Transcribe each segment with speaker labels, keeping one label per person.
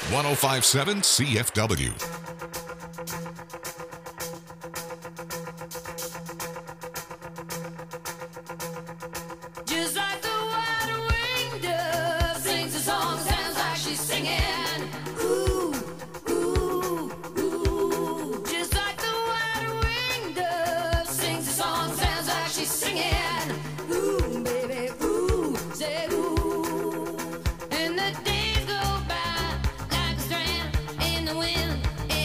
Speaker 1: 1057 CFW.
Speaker 2: Just like the white-winged dove sings a song, sounds like she's singing. Ooh, ooh, ooh. Just like the white-winged dove sings a song, sounds like she's singing. Ooh, baby, ooh, say ooh. And the days go by like a strand in the wind.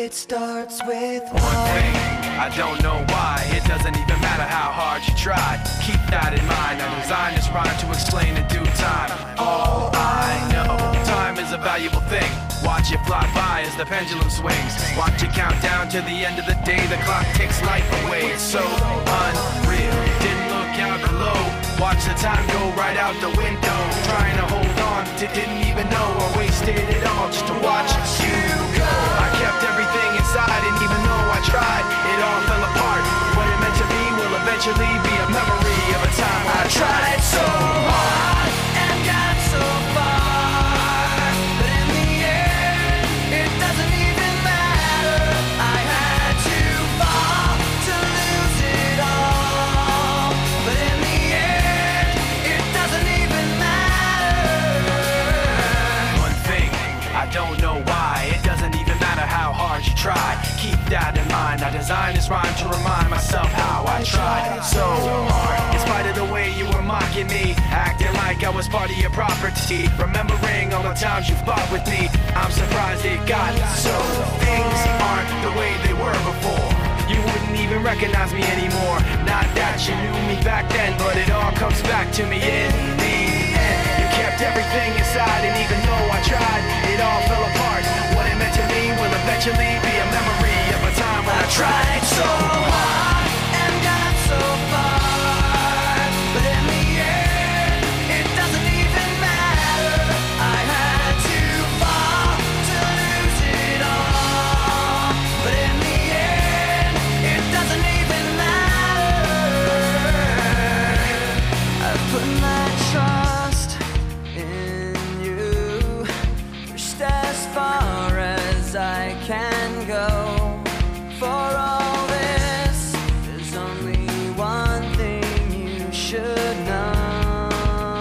Speaker 3: it starts with
Speaker 4: one thing, I don't know why. It doesn't even matter how hard you try. Keep that in mind. I designed this rhyme to explain in due time. All I know, time is a valuable thing. Watch it fly by as the pendulum swings. Watch it count down to the end of the day. The clock takes life away. It's so unreal. Didn't look out below. Watch the time go right out the window. Trying to hold on to didn't even know I wasted it all just to watch you go. I kept everything inside, and even though I tried, it all fell apart. What it meant to be will eventually be a memory of a time when I tried so hard and got so far, but in the end, it doesn't even matter. I had to fall to lose it all, but in the end, it doesn't even matter. One thing, I don't know why. It doesn't even matter how hard you try. Keep that in mind. I designed this rhyme to remind myself how I tried so hard. In spite of the way you were mocking me, acting like I was part of your property, remembering all the times you fought with me, I'm surprised it got so. Things aren't the way they were before. You wouldn't even recognize me anymore. Not that you knew me back then, but it all comes back to me in the end. You kept everything inside, and even though I tried, it all fell apart. What it meant to me will eventually be a memory of a time when I tried so hard and got so far, but in the end, it doesn't even matter. I had to fall to lose it all, but in the end, it doesn't even matter. I put my trust in you, pushed as far as I can go. For all this, there's only one thing you should know.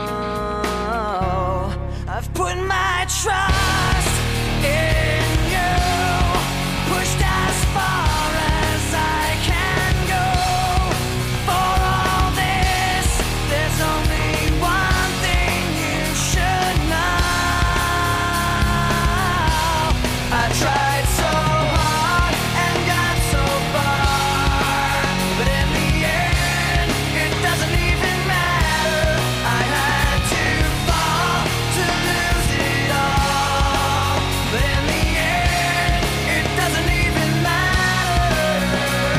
Speaker 4: I've put my trust in you, pushed as far as I can go. For all this, there's only one thing you should know. I tried so hard and got so far, but in the end, it doesn't even matter. I had to fall to lose it all, but in the end, it doesn't even matter.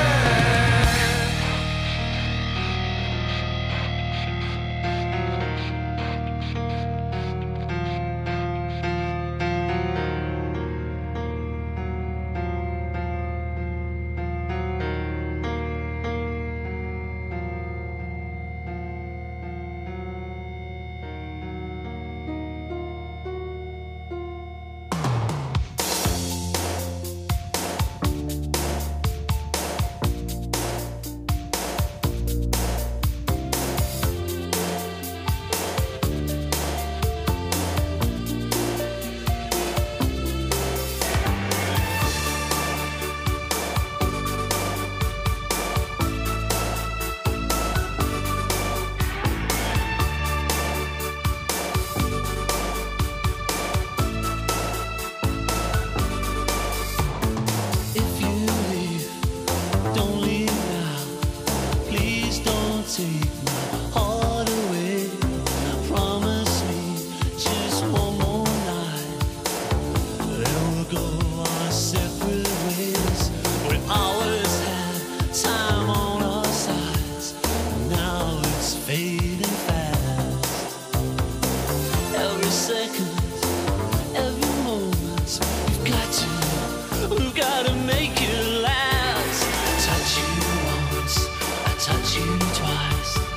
Speaker 5: If you leave, don't leave now. Please don't take my heart away. Promise me just one more night. Then we'll go our separate ways. We always had time on our sides. Now it's fading fast. Every second, every moment, we've got to make it last. Touch you once, I touch you twice.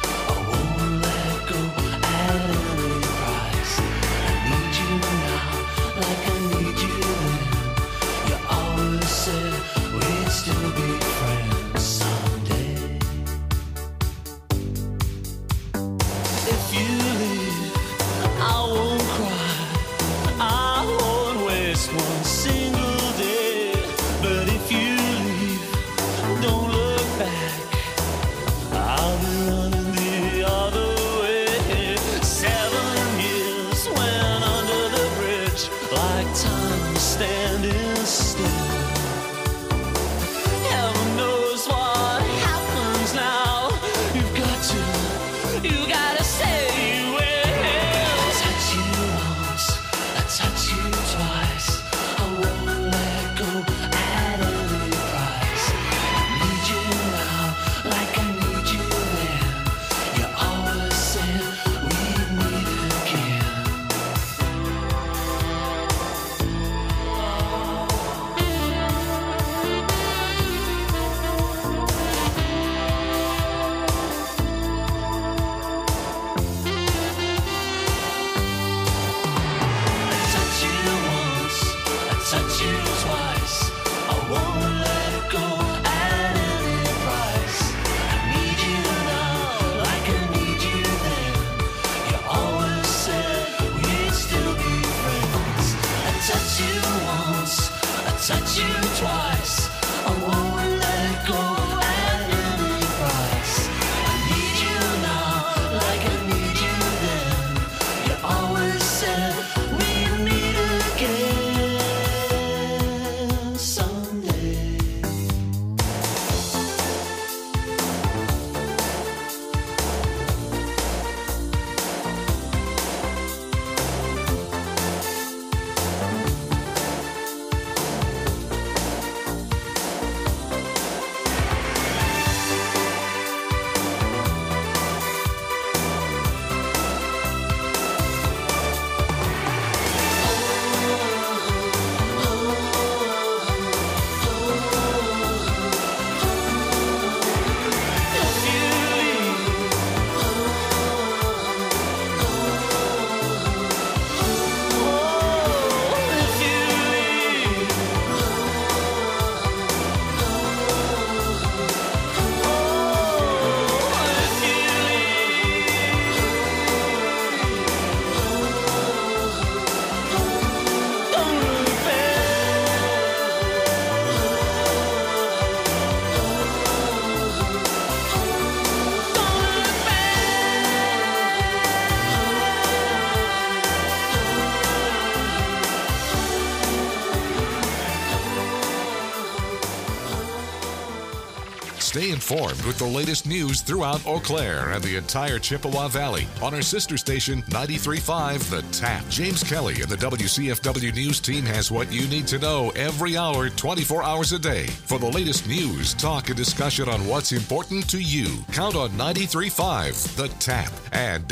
Speaker 1: Stay informed with the latest news throughout Eau Claire and the entire Chippewa Valley on our sister station 93.5 The Tap. James Kelly and the WCFW News team has what you need to know every hour, 24 hours a day. For the latest news, talk, and discussion on what's important to you, count on 93.5 The Tap and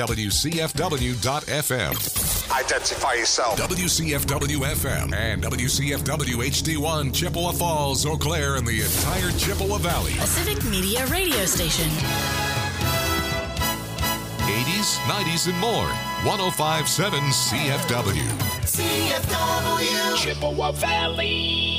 Speaker 1: WCFW.FM.
Speaker 3: Identify yourself.
Speaker 1: WCFW FM and WCFW HD1 Chippewa Falls, Eau Claire, and the entire Chippewa Valley.
Speaker 6: A Civic Media radio station.
Speaker 1: 80s, 90s, and more. 105.7 CFW.
Speaker 6: CFW.
Speaker 7: Chippewa Valley.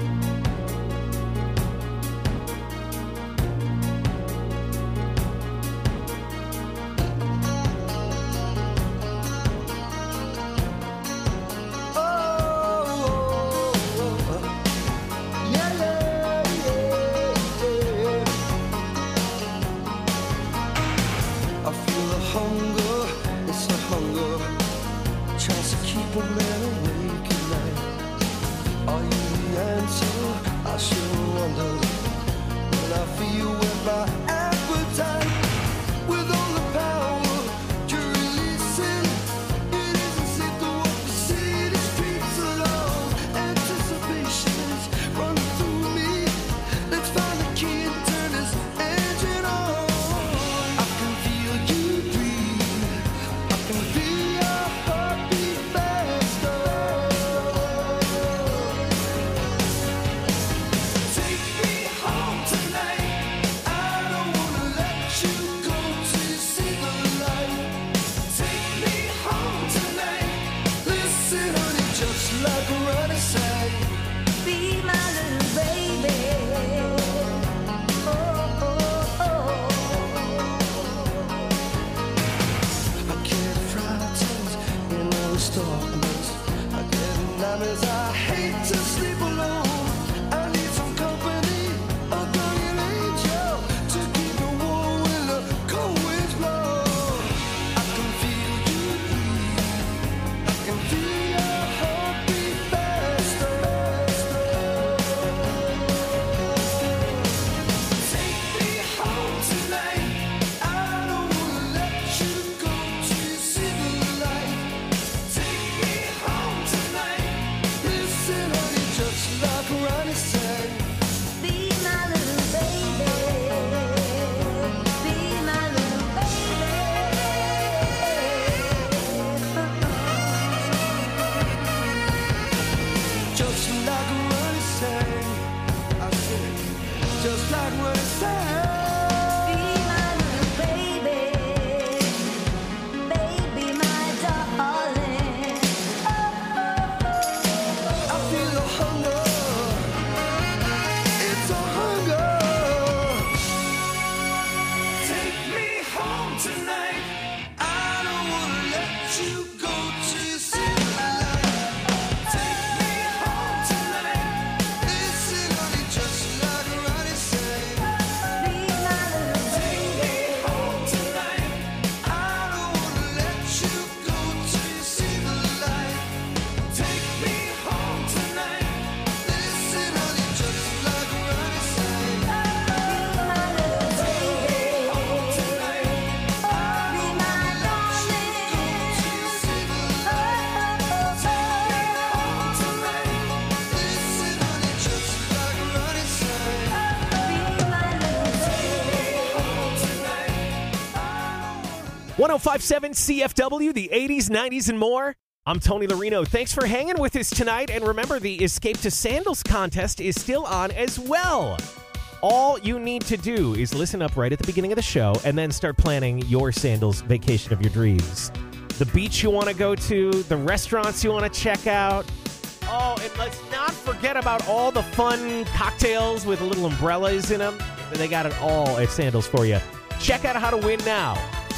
Speaker 8: .5.7 CFW, the 80s, 90s, and more. I'm Tony Larino. Thanks for hanging with us tonight. And remember, the Escape to Sandals contest is still on as well. All you need to do is listen up right at the beginning of the show and then start planning your sandals vacation of your dreams. The beach you want to go to, the restaurants you want to check out. Oh, and let's not forget about all the fun cocktails with little umbrellas in them. They got it all at Sandals for you. Check out how to win now.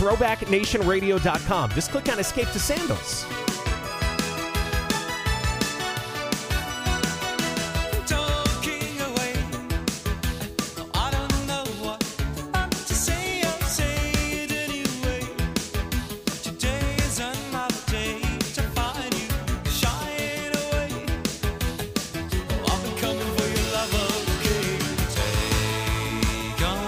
Speaker 8: ThrowbackNationRadio.com. Just click on Escape to Sandals.
Speaker 5: Gone.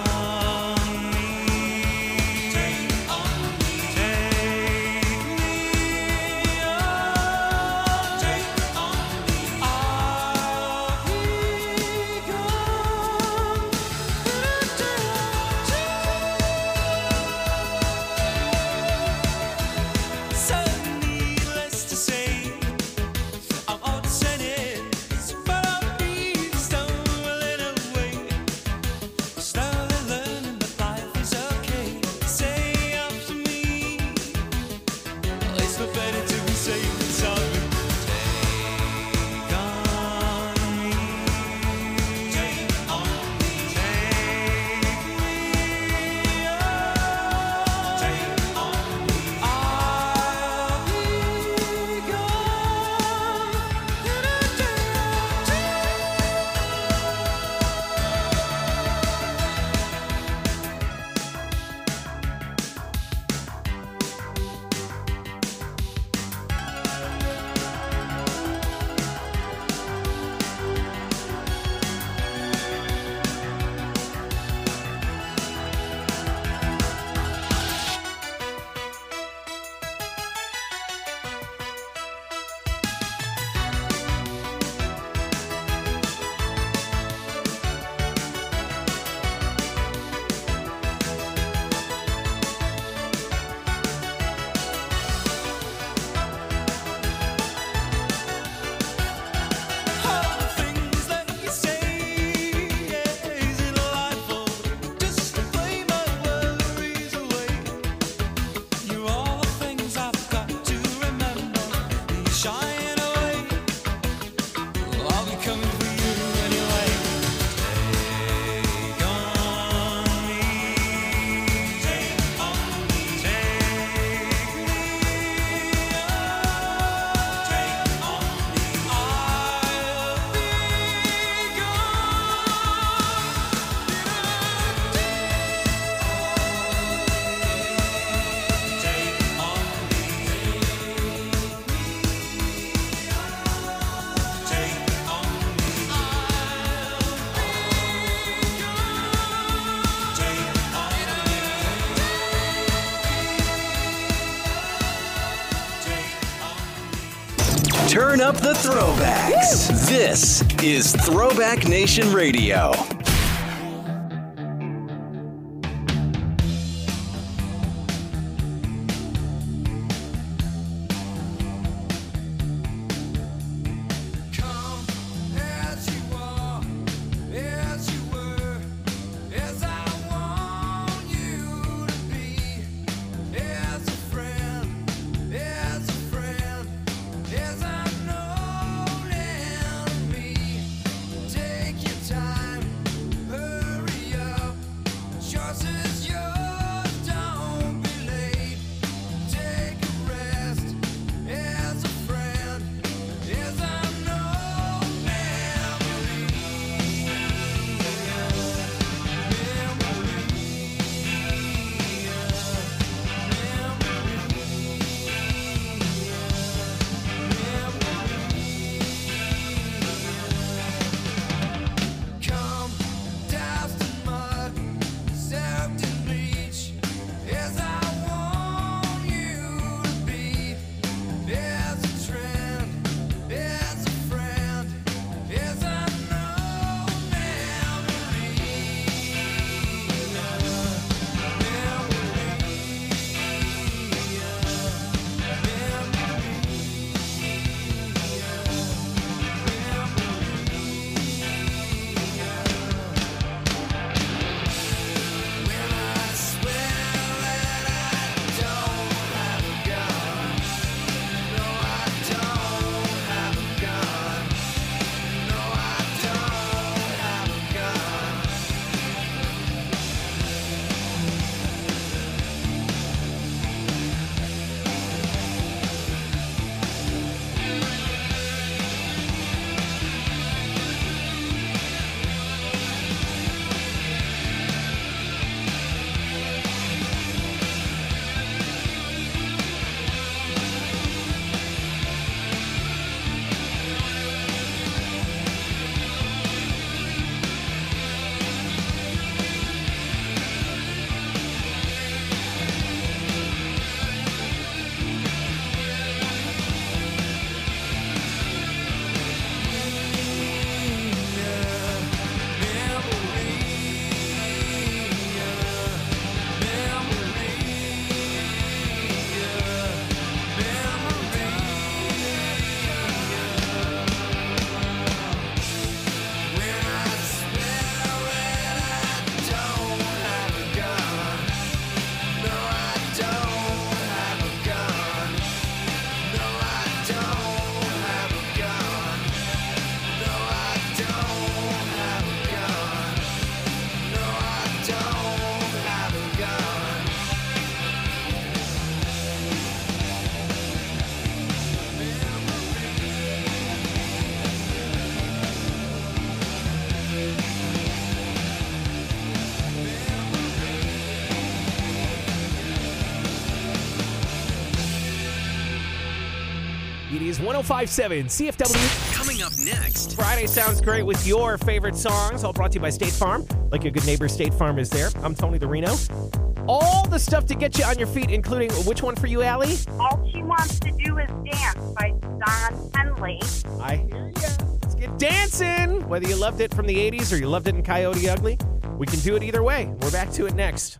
Speaker 3: Turn up the throwbacks. This is Throwback Nation Radio.
Speaker 8: It is 105.7 CFW.
Speaker 3: Coming up next.
Speaker 8: Friday sounds great with your favorite songs, all brought to you by State Farm. Like a good neighbor, State Farm is there. I'm Tony the Reno. All the stuff to get you on your feet, including which one for you, Allie?
Speaker 9: All She Wants to Do Is Dance by Don Henley.
Speaker 8: I hear ya. Let's get dancing. Whether you loved it from the 80s or you loved it in Coyote Ugly, we can do it either way. We're back to it next.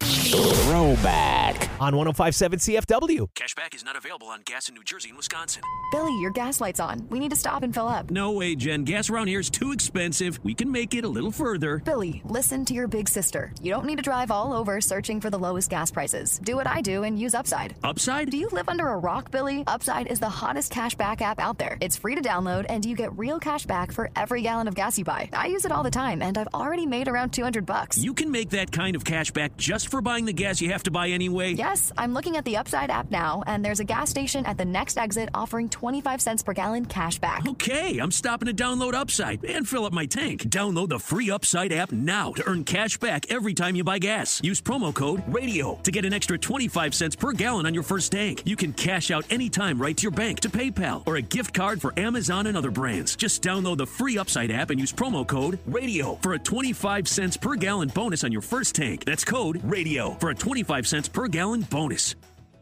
Speaker 7: Throwback.
Speaker 8: On 105.7 CFW.
Speaker 10: Cashback is not available on gas in New Jersey and Wisconsin.
Speaker 11: Billy, your gas light's on. We need to stop and fill up.
Speaker 10: No way, Jen. Gas around here is too expensive. We can make it a little further.
Speaker 11: Billy, listen to your big sister. You don't need to drive all over searching for the lowest gas prices. Do what I do and use Upside.
Speaker 10: Upside?
Speaker 11: Do you live under a rock, Billy? Upside is the hottest cashback app out there. It's free to download, and you get real cash back for every gallon of gas you buy. I use it all the time, and I've already made around $200.
Speaker 10: You can make that kind of cash back just for buying the gas you have to buy anyway?
Speaker 11: Yes, I'm looking at the Upside app now, and there's a gas station at the next exit offering 25 cents per gallon cash back.
Speaker 10: Okay, I'm stopping to download Upside and fill up my tank. Download the free Upside app now to earn cash back every time you buy gas. Use promo code RADIO to get an extra 25 cents per gallon on your first tank. You can cash out anytime right to your bank, to PayPal, or a gift card for Amazon and other brands. Just download the free Upside app and use promo code RADIO for a 25 cents per gallon bonus on your first tank. That's code RADIO for a 25 cents per gallon bonus.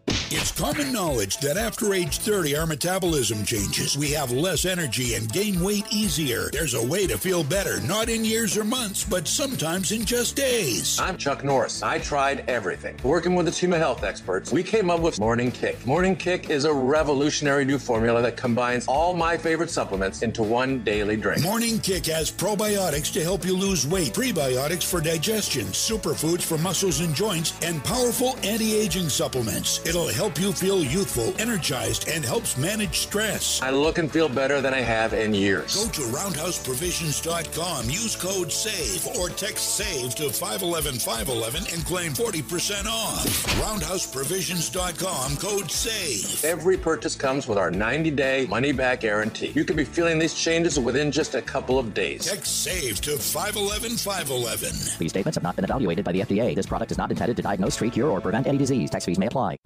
Speaker 12: It's common knowledge that after age 30, our metabolism changes. We have less energy and gain weight easier. There's a way to feel better, not in years or months, but sometimes in just days.
Speaker 13: I'm Chuck Norris. I tried everything. Working with a team of health experts, we came up with Morning Kick. Morning Kick is a revolutionary new formula that combines all my favorite supplements into one daily drink.
Speaker 12: Morning Kick has probiotics to help you lose weight, prebiotics for digestion, superfoods for muscles and joints, and powerful anti-aging supplements. It'll help you feel youthful, energized, and helps manage stress.
Speaker 13: I look and feel better than I have in years.
Speaker 12: Go to roundhouseprovisions.com, use code SAVE, or text SAVE to 511-511 and claim 40% off. Roundhouseprovisions.com, code SAVE.
Speaker 13: Every purchase comes with our 90-day money-back guarantee. You could be feeling these changes within just a couple of days.
Speaker 12: Text SAVE to 511-511.
Speaker 14: These statements have not been evaluated by the FDA. This product is not intended to diagnose, treat, cure, or prevent any disease. Tax fees may apply.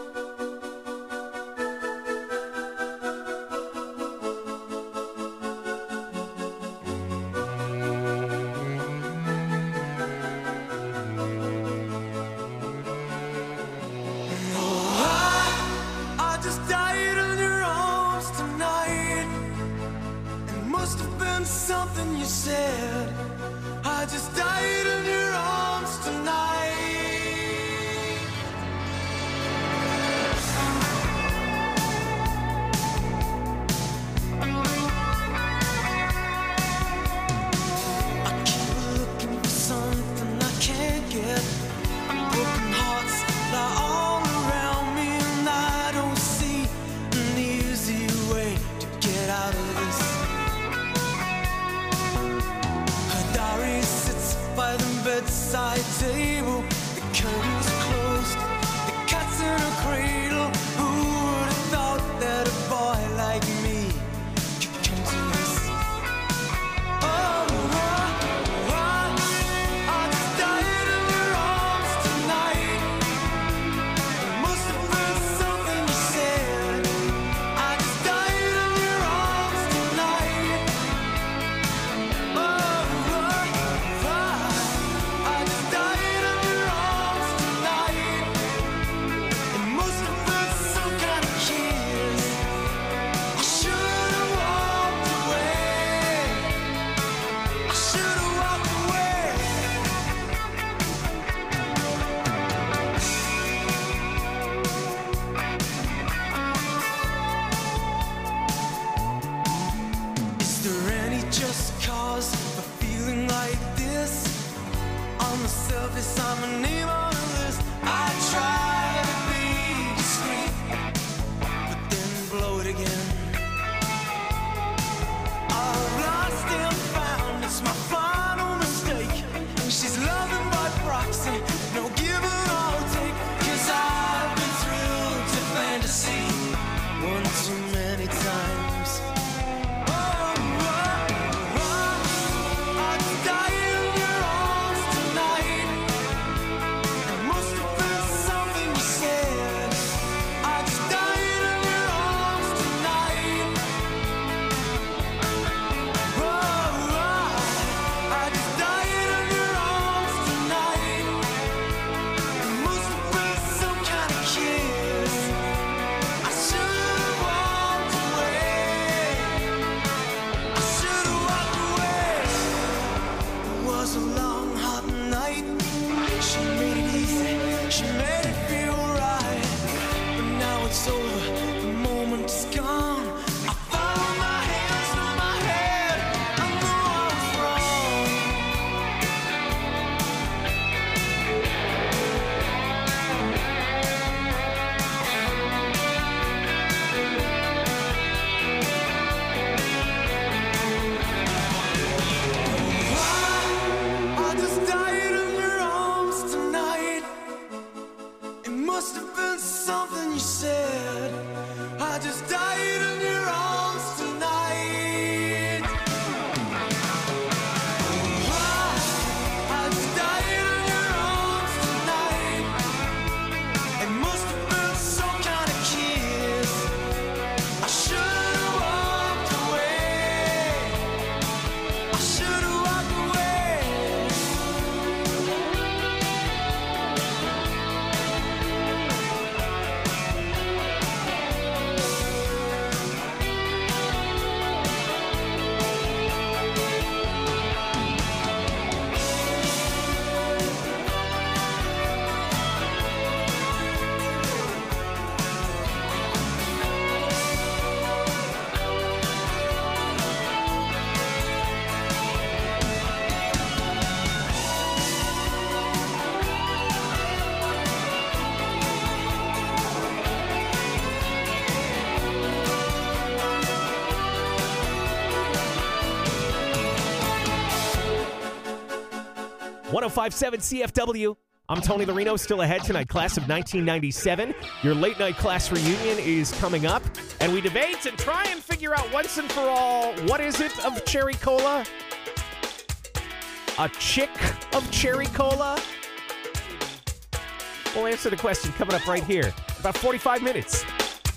Speaker 5: I just died in your arms tonight. It must have been something you said. I just died in your arms tonight. I keep looking for something I can't get. Broken hearts lie all around me, and I don't see an easy way to get out of this. Her diary sits by the bedside table. The curtains closed, the cat's in a cradle. Who would have thought that a boy like me could come to this? Oh, I just died in your arms tonight. It must have been something you said. I just died in your arms tonight. Oh, I just died in your arms tonight. It must have been some kind of kiss. I should have walked away. I should have walked away. Is there any just cause for feeling like this? On the surface, I'm a name on a list. I try to be discreet, but then blow it again. I've lost and found, it's my final mistake. She's loving by proxy, no give and all take. 'Cause I've been thrilled to fantasy one too many times. I just died in your arms tonight.
Speaker 8: 1057 CFW. I'm Tony Larino, still ahead tonight, class of 1997. Your late night class reunion is coming up, and we debate and try and figure out once and for all, what is it of cherry cola? A chick of cherry cola? We'll answer the question coming up right here. About 45 minutes.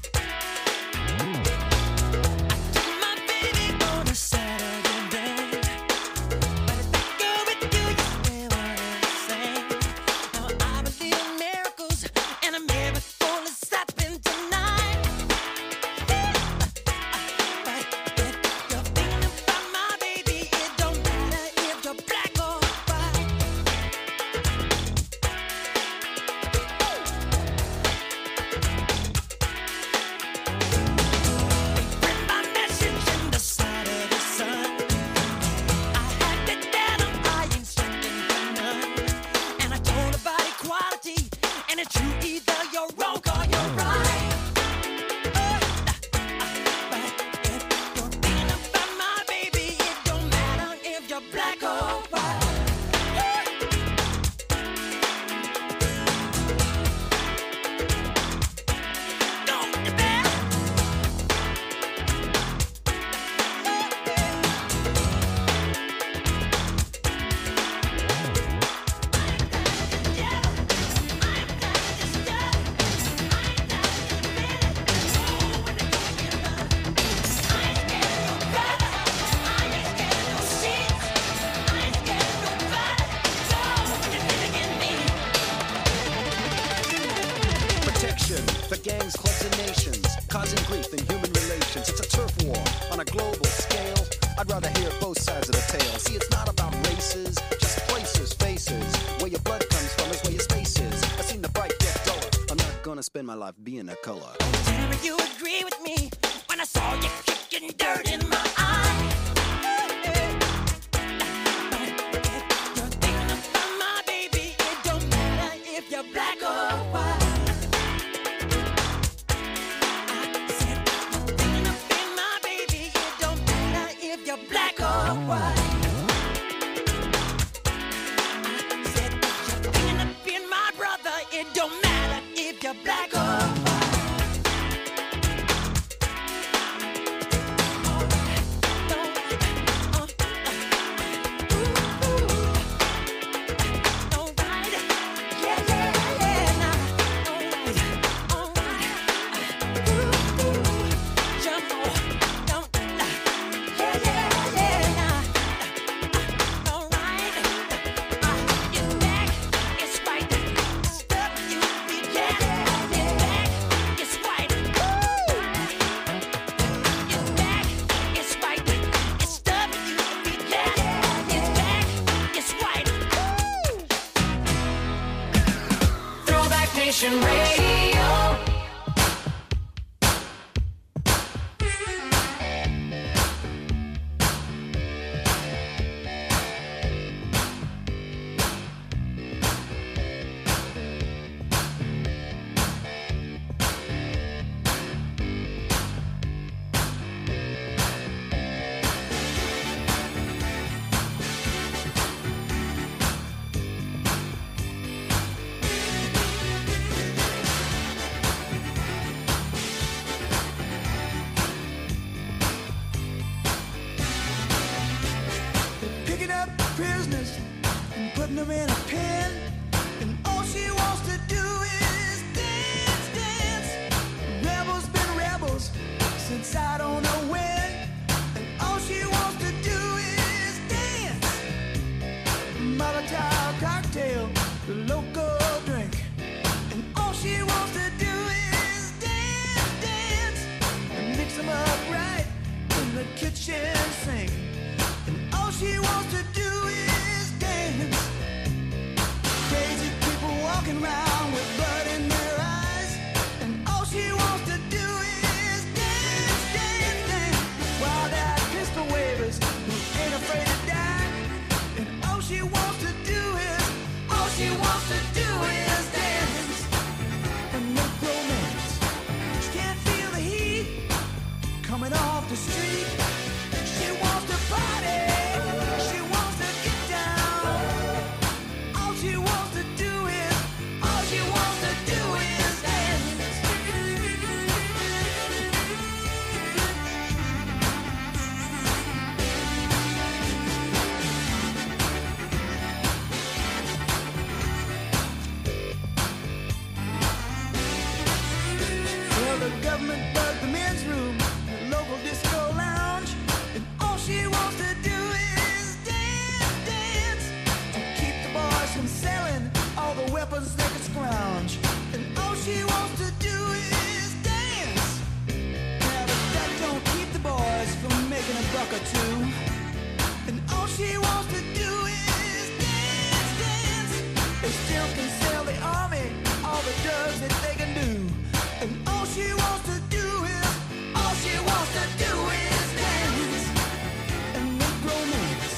Speaker 15: Spend my life being a color.
Speaker 2: Tell me you agree with me when I saw you kicking dirt in my eye. You're thinking about my baby. It don't matter if you're black or white. I said you're thinking about my baby. It don't matter if you're black or white. I said you're thinking about my brother. It don't matter if you're black or white. Nation Radio.
Speaker 5: weapons they can scrounge. And all she wants to do is dance. Yeah, but that don't keep the boys from making a buck or two. And all she wants to do is dance, dance. They still can sell the army all the drugs that they can do. And all she wants to do is, all she wants to do is dance and make romance.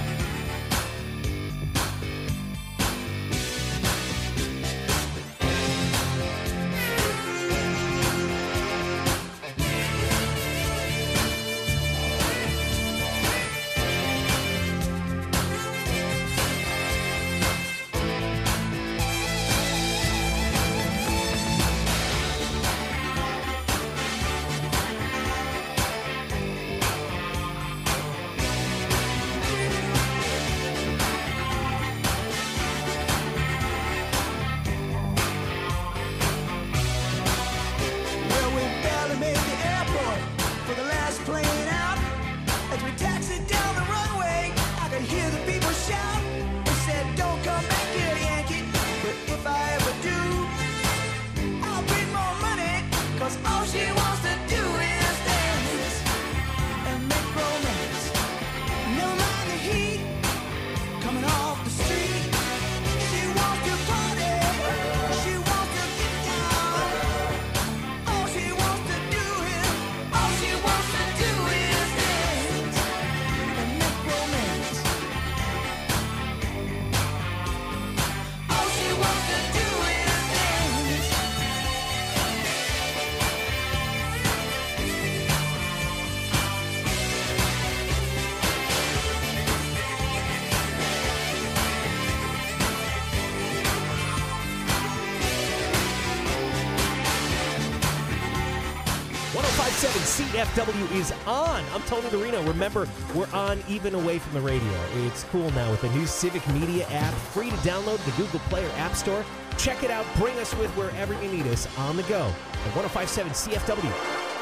Speaker 5: Well, we barely made the airport for the last plane out. As we taxied down the runway, I could hear the people shout. They said, "Don't come back here, Yankee." But if I ever do, I'll bring more money. 'Cause all she wants to do is dance and make romance. Never mind the heat coming off the street. She wants to party. She wants to get down. All she wants to do is, all she wants to do is dance and make romance. All she wants to do is dance.
Speaker 8: CFW is on. I'm Tony Larino. Remember, we're on even away from the radio. It's cool now with the new Civic Media app, free to download the Google Play or App Store. Check it out. Bring us with wherever you need us on the go at 105.7 CFW.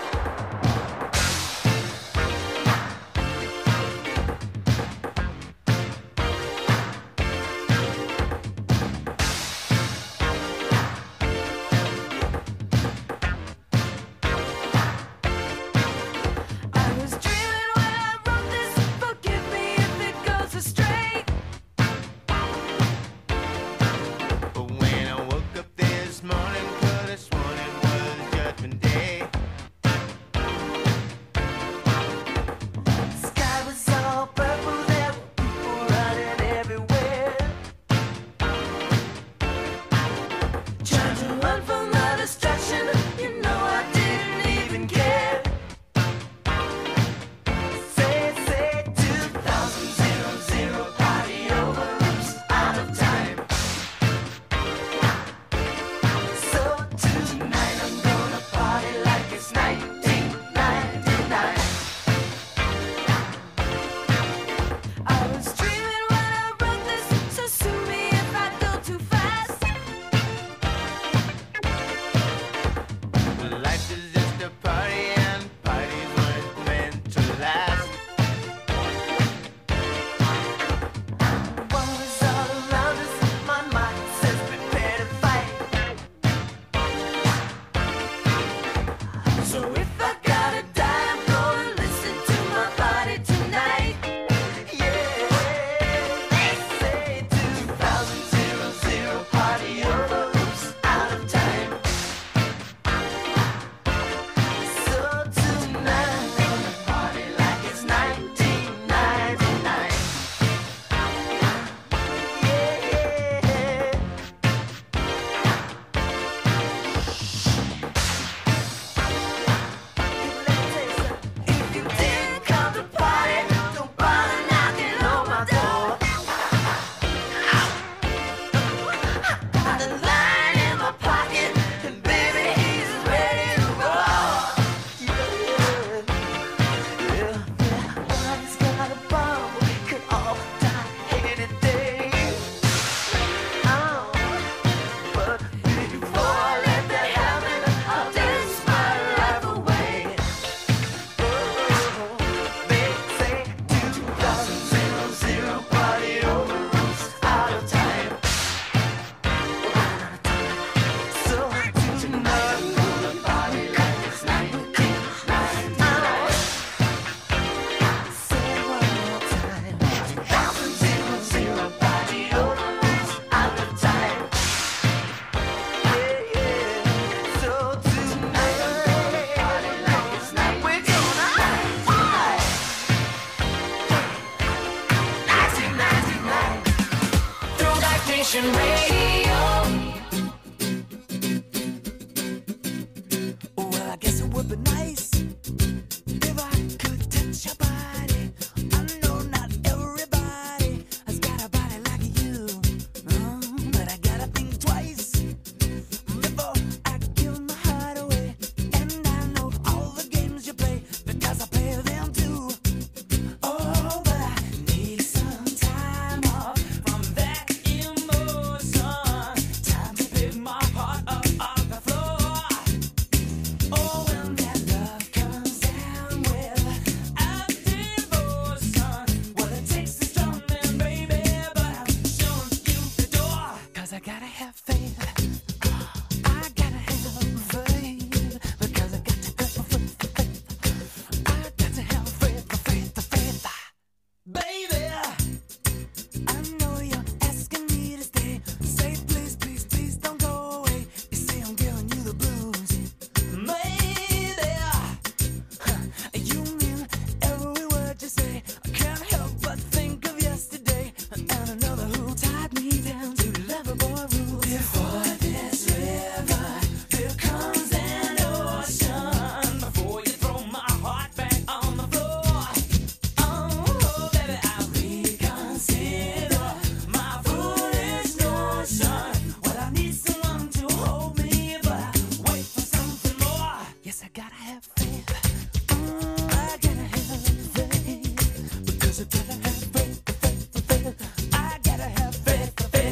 Speaker 2: I was dreaming when I wrote this. Forgive me if it goes astray.
Speaker 16: But when I woke up this morning, could have sworn it was Judgment Day.
Speaker 5: have faith. I gotta have faith. Because I got to have faith. I got to have faith. Baby, I know you're asking me to stay. Say please, please, please don't go away. You say I'm giving you the blues. Maybe you mean every word you say. I can't help but think of yesterday and another who tied me down to the Loverboy rules. Before this river, there comes an ocean. Before you throw my heart back on the floor. Oh, baby, I reconsider my foolish notion. Well, I need someone to hold me, but I wait for something more. Yes, I gotta have faith. I gotta have faith. Because I gotta have faith. I gotta have faith.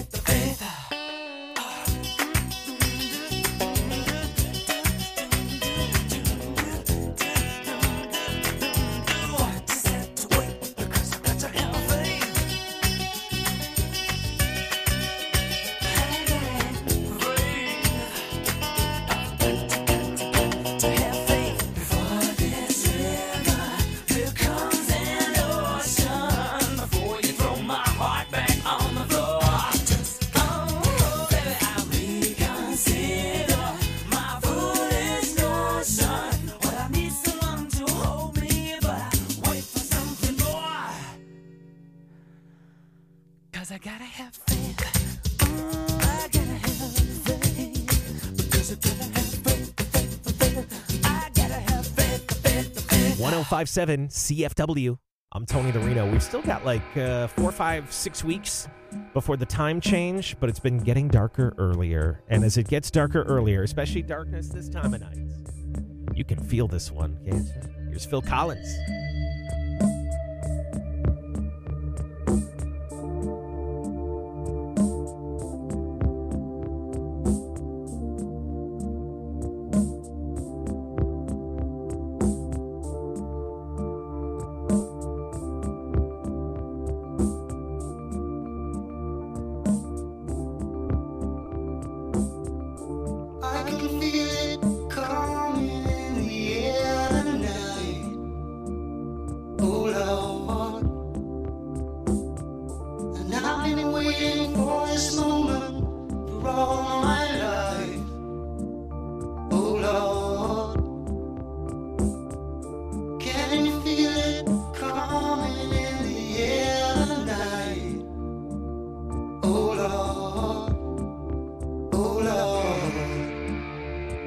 Speaker 5: Just have to wait because I got to have faith. To have faith. Before this river, there comes an ocean. Before you throw my heart back on the floor. Oh, baby, I reconsider my foolish notion. Well, I need someone to hold me, but I wait for something more. 'Cause I gotta have faith. I gotta have faith. Because I gotta have faith. I gotta have faith.
Speaker 8: 1057 CFW. I'm Tony the Reno. We've still got like 4, 5, 6 weeks before the time change, but it's been getting darker earlier. And as it gets darker earlier, especially darkness this time of night, you can feel this one, can't you? Here's Phil Collins.
Speaker 5: I can feel it coming in the air tonight. Oh Lord, and I've been waiting for this moment for all my life. Oh Lord, can you feel it coming in the air tonight? Oh Lord, oh Lord.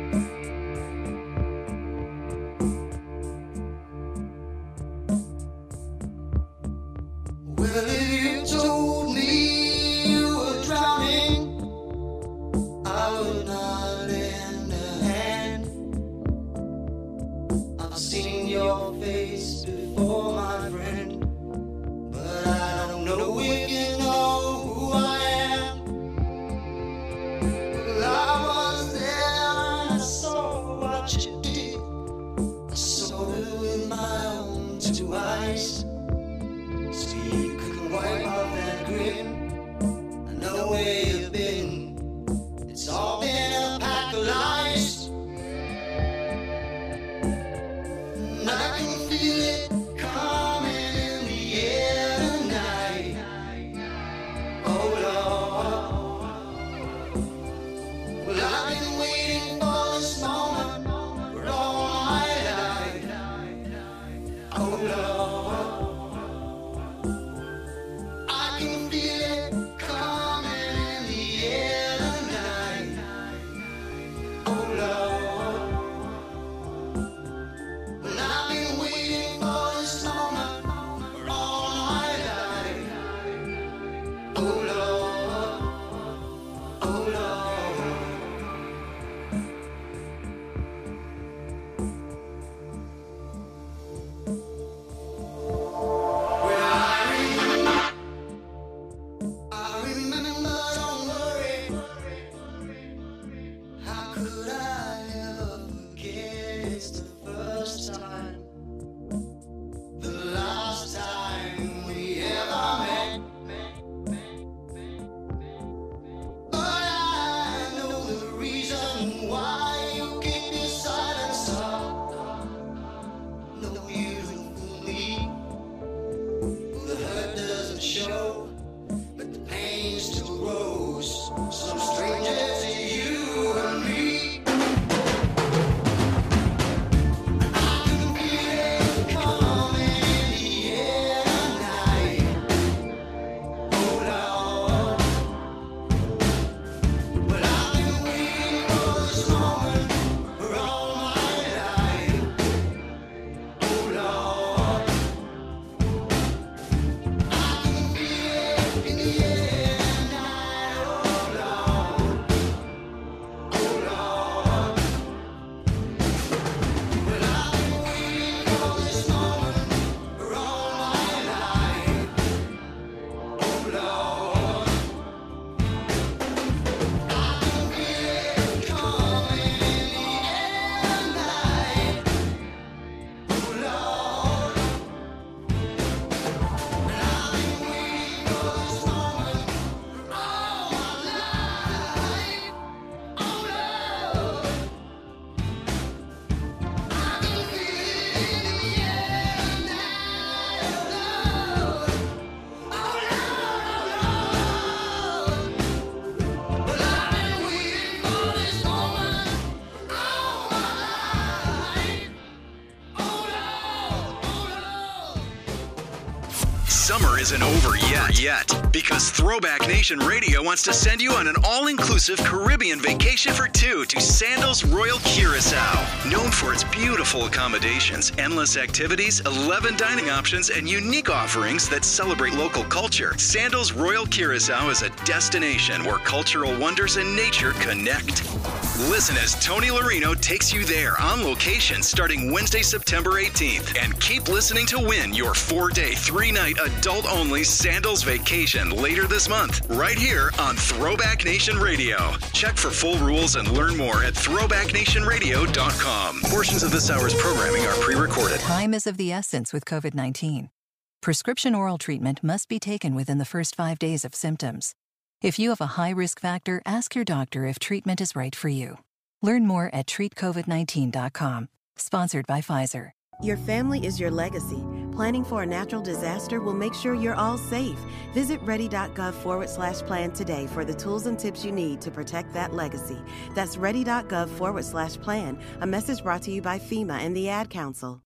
Speaker 16: isn't over yet. Because Throwback Nation Radio wants to send you on an all-inclusive Caribbean vacation for two to Sandals Royal Curacao. Known for its beautiful accommodations, endless activities, 11 dining options, and unique offerings that celebrate local culture, Sandals Royal Curacao is a destination where cultural wonders and nature connect. Listen as Tony Larino takes you there on location starting Wednesday, September 18th. And keep listening to win your 4-day, 3-night adult-only Sandals vacation later this month, right here on Throwback Nation Radio. Check for full rules and learn more at throwbacknationradio.com. Portions of this hour's programming are pre-recorded.
Speaker 17: Time is of the essence with COVID-19. Prescription oral treatment must be taken within the first 5 days of symptoms. If you have a high risk factor, ask your doctor if treatment is right for you. Learn more at treatcovid19.com. Sponsored by Pfizer.
Speaker 18: Your family is your legacy. Planning for a natural disaster will make sure you're all safe. Visit ready.gov/plan today for the tools and tips you need to protect that legacy. That's ready.gov/plan. A message brought to you by FEMA and the Ad Council.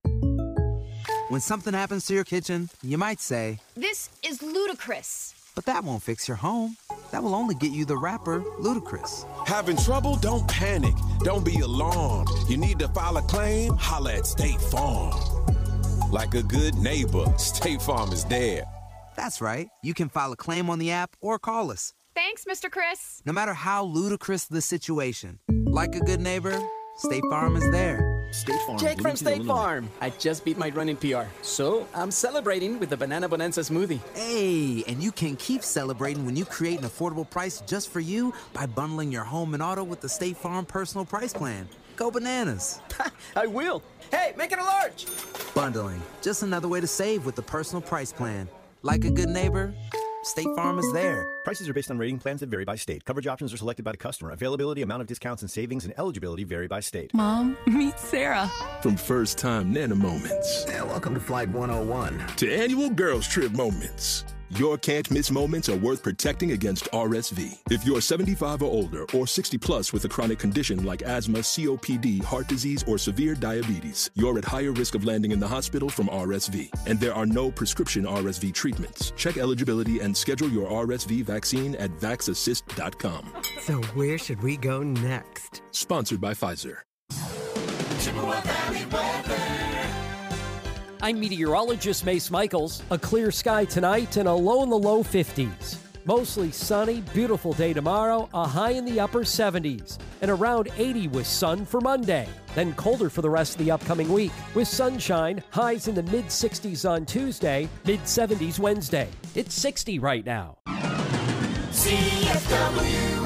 Speaker 19: When something happens to your kitchen, you might say,
Speaker 20: "This is ludicrous."
Speaker 19: But that won't fix your home. That will only get you the rapper, Ludacris.
Speaker 21: Having trouble? Don't panic. Don't be alarmed. You need to file a claim? Holla at State Farm. Like a good neighbor, State Farm is there.
Speaker 19: That's right. You can file a claim on the app or call us.
Speaker 20: Thanks, Mr. Chris.
Speaker 19: No matter how ludicrous the situation, like a good neighbor, State Farm is there.
Speaker 22: State Farm. Jake from State Farm. I just beat my running PR, so I'm celebrating with the Banana Bonanza smoothie.
Speaker 19: Hey, and you can keep celebrating when you create an affordable price just for you by bundling your home and auto with the State Farm Personal Price Plan. Go bananas.
Speaker 22: I will. Hey, make it a large.
Speaker 19: Bundling. Just another way to save with the Personal Price Plan. Like a good neighbor, State Farm is there.
Speaker 23: Prices are based on rating plans that vary by state. Coverage options are selected by the customer. Availability, amount of discounts and savings, and eligibility vary by state.
Speaker 24: Mom, meet Sarah.
Speaker 25: From first-time Nana moments.
Speaker 26: Yeah, welcome to Flight 101.
Speaker 25: To annual girls trip moments. Your can't-miss moments are worth protecting against RSV. If you're 75 or older or 60 plus with a chronic condition like asthma, COPD, heart disease, or severe diabetes, you're at higher risk of landing in the hospital from RSV. And there are no prescription RSV treatments. Check eligibility and schedule your RSV vaccine at vaxassist.com.
Speaker 27: So where should we go next?
Speaker 25: Sponsored by Pfizer.
Speaker 2: Chippewa Valley weather.
Speaker 28: I'm meteorologist Mace Michaels. A clear sky tonight and a low in the low 50s. Mostly sunny, beautiful day tomorrow, a high in the upper 70s, and around 80 with sun for Monday. Then colder for the rest of the upcoming week. With sunshine, highs in the mid-60s on Tuesday, mid-70s Wednesday. It's 60 right now.
Speaker 2: CFW.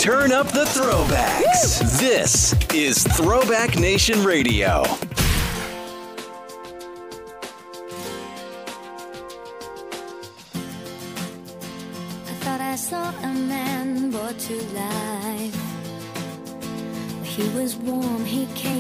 Speaker 16: Turn up the throwbacks. This is Throwback Nation Radio.
Speaker 2: I thought I saw a man brought to life. He was warm, he came.